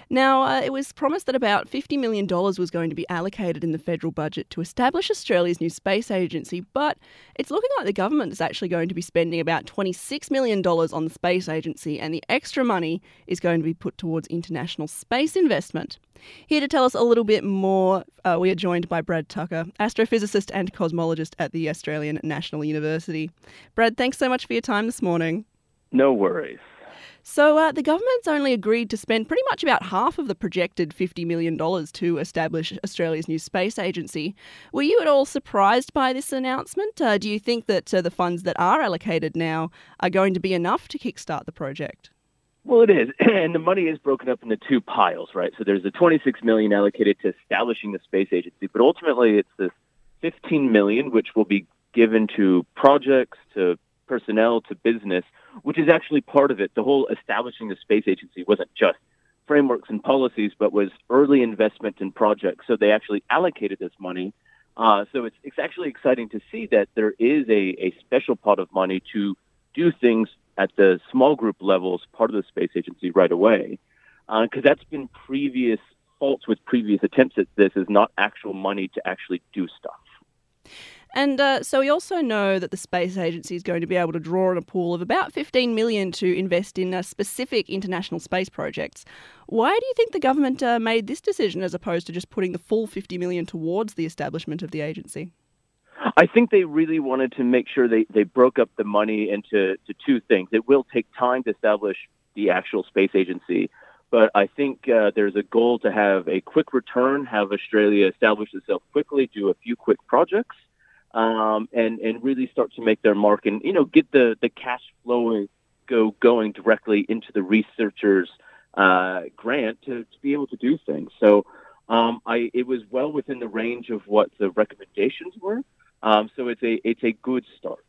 Now, it was promised that about $50 million was going to be allocated in the federal budget to establish Australia's new space agency, but it's looking like the government is actually going to be spending about $26 million on the space agency, and the extra money is going to be put towards international space investment. Here to tell us a little bit more, we are joined by Brad Tucker, astrophysicist and cosmologist at the Australian National University. Brad, thanks so much for your time this morning. No worries. So the government's only agreed to spend pretty much about half of the projected $50 million to establish Australia's new space agency. Were you at all surprised by this announcement? Do you think that the funds that are allocated now are going to be enough to kickstart the project? Well, it is, and the money is broken up into two piles, right? So there's the $26 million allocated to establishing the space agency, but ultimately it's this $15 million, which will be given to projects, to personnel, to business, which is actually part of it. The whole establishing the space agency wasn't just frameworks and policies, but was early investment in projects. So they actually allocated this money. So it's actually exciting to see that there is a special pot of money to do things at the small group levels, part of the space agency right away. Because that's been previous faults with previous attempts at this, is not actual money to actually do stuff. And so we also know that the space agency is going to be able to draw on a pool of about $15 million to invest in specific international space projects. Why do you think the government made this decision as opposed to just putting the full $50 million towards the establishment of the agency? I think they really wanted to make sure they broke up the money into two things. It will take time to establish the actual space agency, but I think there's a goal to have a quick return, have Australia establish itself quickly, do a few quick projects, and really start to make their mark and, get the cash flowing going directly into the researchers' grant to be able to do things. So it was well within the range of what the recommendations were. So it's a good start.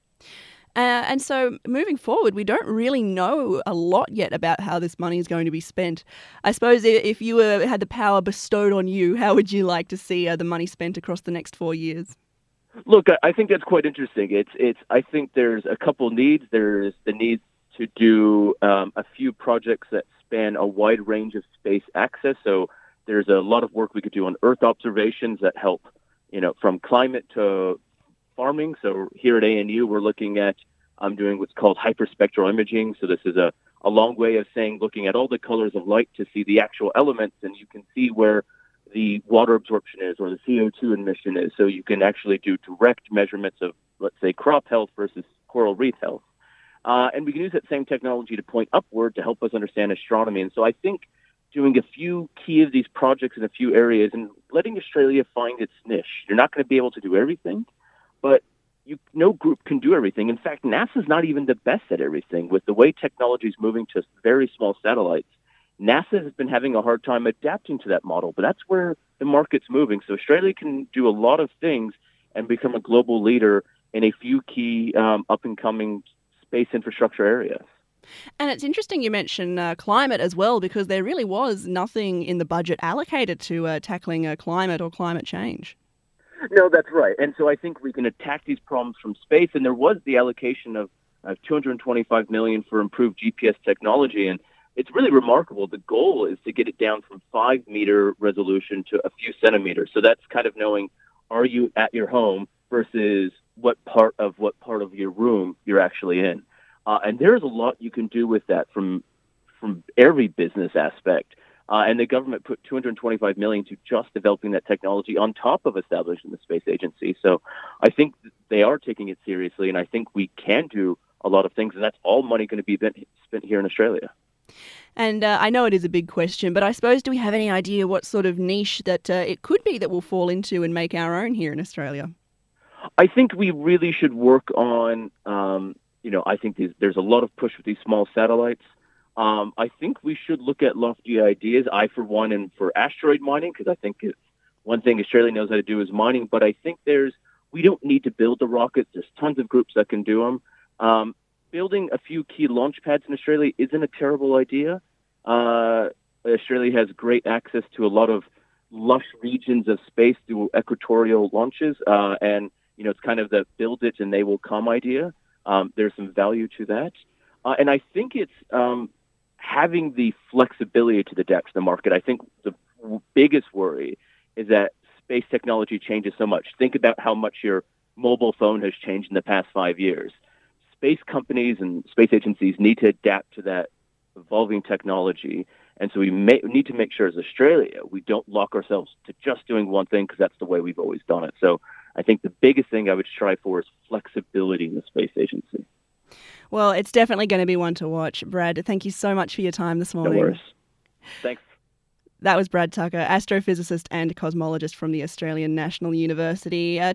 And so moving forward, we don't really know a lot yet about how this money is going to be spent. I suppose if you had the power bestowed on you, how would you like to see the money spent across the next 4 years? Look, I think that's quite interesting. I think there's a couple needs. There's the need to do a few projects that span a wide range of space access. So there's a lot of work we could do on Earth observations that help, from climate to farming. So here at ANU, we're looking at doing what's called hyperspectral imaging. So this is a long way of saying looking at all the colors of light to see the actual elements, and you can see where the water absorption is or the CO2 emission is. So you can actually do direct measurements of, let's say, crop health versus coral reef health. And we can use that same technology to point upward to help us understand astronomy. And so I think doing a few key of these projects in a few areas and letting Australia find its niche. You're not going to be able to do everything, but no group can do everything. In fact, NASA's not even the best at everything. With the way technology is moving to very small satellites, NASA has been having a hard time adapting to that model, but that's where the market's moving. So Australia can do a lot of things and become a global leader in a few key up-and-coming space infrastructure areas. And it's interesting you mention climate as well, because there really was nothing in the budget allocated to tackling climate or climate change. No, that's right. And so I think we can attack these problems from space. And there was the allocation of $225 million for improved GPS technology. And it's really remarkable. The goal is to get it down from 5-meter resolution to a few centimeters. So that's kind of knowing, are you at your home versus what part of your room you're actually in. And there's a lot you can do with that from every business aspect. And the government put $225 million to just developing that technology on top of establishing the space agency. So I think they are taking it seriously, and I think we can do a lot of things, and that's all money going to be spent here in Australia. And I know it is a big question, but I suppose, do we have any idea what sort of niche that it could be that we'll fall into and make our own here in Australia? I think we really should work on, I think there's a lot of push with these small satellites. I think we should look at lofty ideas. I, for one, am for asteroid mining, because I think it's one thing Australia knows how to do is mining. But I think we don't need to build the rockets. There's tons of groups that can do them. Building a few key launch pads in Australia isn't a terrible idea. Australia has great access to a lot of lush regions of space through equatorial launches. And, it's kind of the build it and they will come idea. There's some value to that. And I think it's having the flexibility to adapt to the market. I think the biggest worry is that space technology changes so much. Think about how much your mobile phone has changed in the past 5 years. Space companies and space agencies need to adapt to that evolving technology. And so we need to make sure as Australia, we don't lock ourselves to just doing one thing because that's the way we've always done it. So I think the biggest thing I would strive for is flexibility in the space agency. Well, it's definitely going to be one to watch. Brad, thank you so much for your time this morning. No worries. Thanks. That was Brad Tucker, astrophysicist and cosmologist from the Australian National University.